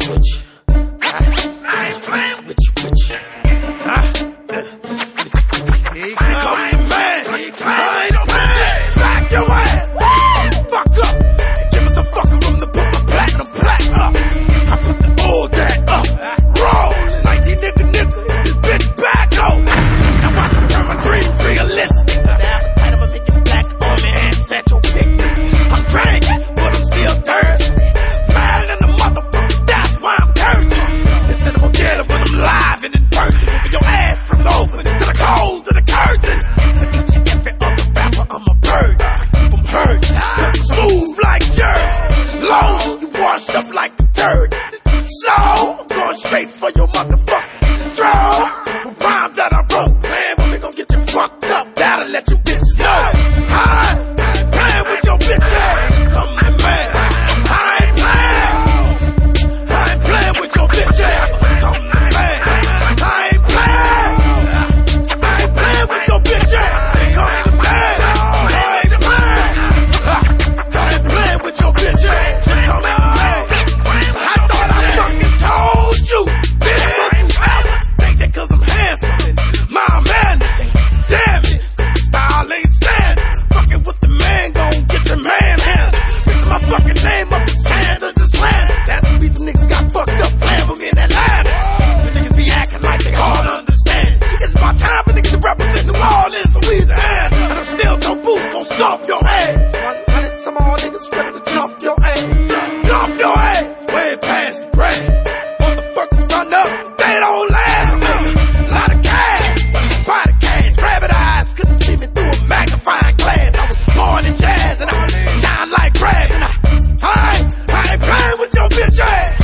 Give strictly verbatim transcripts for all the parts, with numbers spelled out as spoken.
with you. I ain't playing with you, with you. Huh? Here you come, the man. I ain't playing. Back your ass. Fuck up. Give me some fucking room to put my platinum plaque up. I put the old that up. Roll. nineteen nigga nigga. This bitch back on. Now I can turn my dreams realistic. The appetite of a nigga black on me and set your picnic. I'm drinking, but I'm still thirsty. Mad in the motherfucker, that's why I'm cursing. It's in the hotel, but I'm live and in person. Moving your ass from the open to the cold to the curtain. To each and every other rapper, I'm a bird. I keep them hurt, cause I'm smooth like dirt. Low, you washed up like the dirt. So, I'm going straight for your motherfucking throat. The rhyme that I wrote, man, but we gon' get you fucked up. That'll let you bitches know. I ain't playing with your bitch ass. Come on, man. I ain't playing. I ain't playing with your bitch ass. Come on, man. I ain't playing. I ain't playing with your bitch ass. Come on, man. I ain't playing. I ain't playing with your bitch ass. Come on, man. I thought I fucking told you. Bitch, what you ever think that cause I'm handsome and my man, damn it, style ain't standing. Fucking with the man, gon' get your man handled. Mixing my fucking name up with Sanders and slander. That's the reason niggas got fucked up playing with me in Atlanta. The niggas be acting like they hard to understand. It's my time for niggas to represent New Orleans, Louisiana. And I'm still no boots, gon' stomp your ass. one hundred some old niggas ready to jump your ass. Jump your ass, way past the grave. Motherfuckers run up, they don't last. A lot of cash, body cash, rabbit eyes. Couldn't see me through a magnifying glass. I was born in jazz and I shine like brass. And I, I, ain't, I ain't playing with your bitch ass.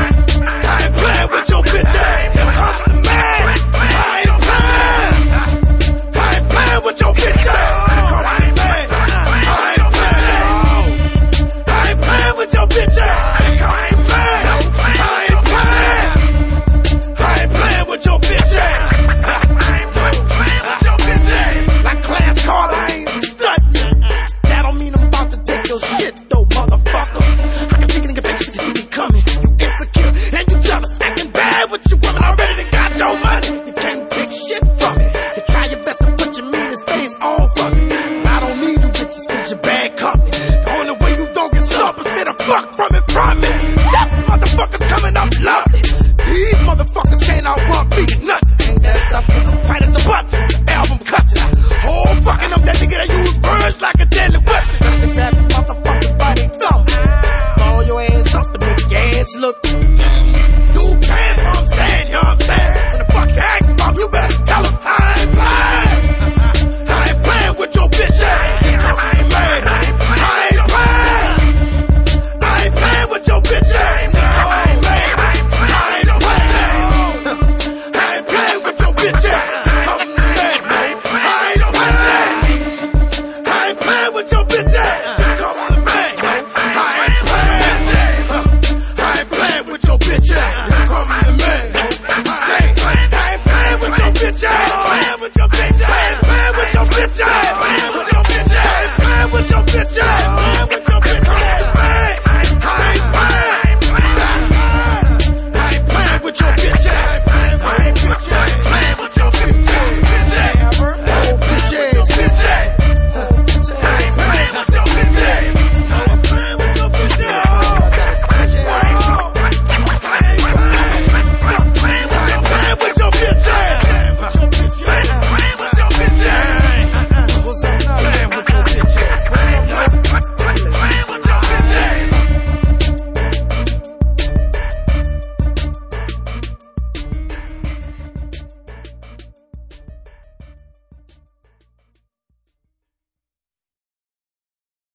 I ain't playing with your bitch ass. Here comes the man. I ain't playing. I ain't playing with your bitch ass. Here comes the man. I ain't playing. I ain't playing with your bitch ass. Here comes the man. I ain't playing. I ain't playing with your bitch ass. I ain't playing with your bitch ass. Like Class Carter, I ain't studying. That don't mean I'm about to take your shit though, motherfucker. I can take a nigga face if you see me coming. You insecure and you jealous, acting bad with your woman. Already done got your money. You can't take shit from me. You try your best to put your meanest face on for me. I don't need you bitches cause you're bad company. The only way you don't get stumped instead of fuck from it from me. That's motherfuckers coming up lovely. These motherfuckers can't outrun me nothing. Ain't that something? I'm tight as a button. The album cuts it. Whole fucking up that nigga that use words like a deadly weapon. Grab this motherfuckers by their thumb. Ball your ass up and make your ass look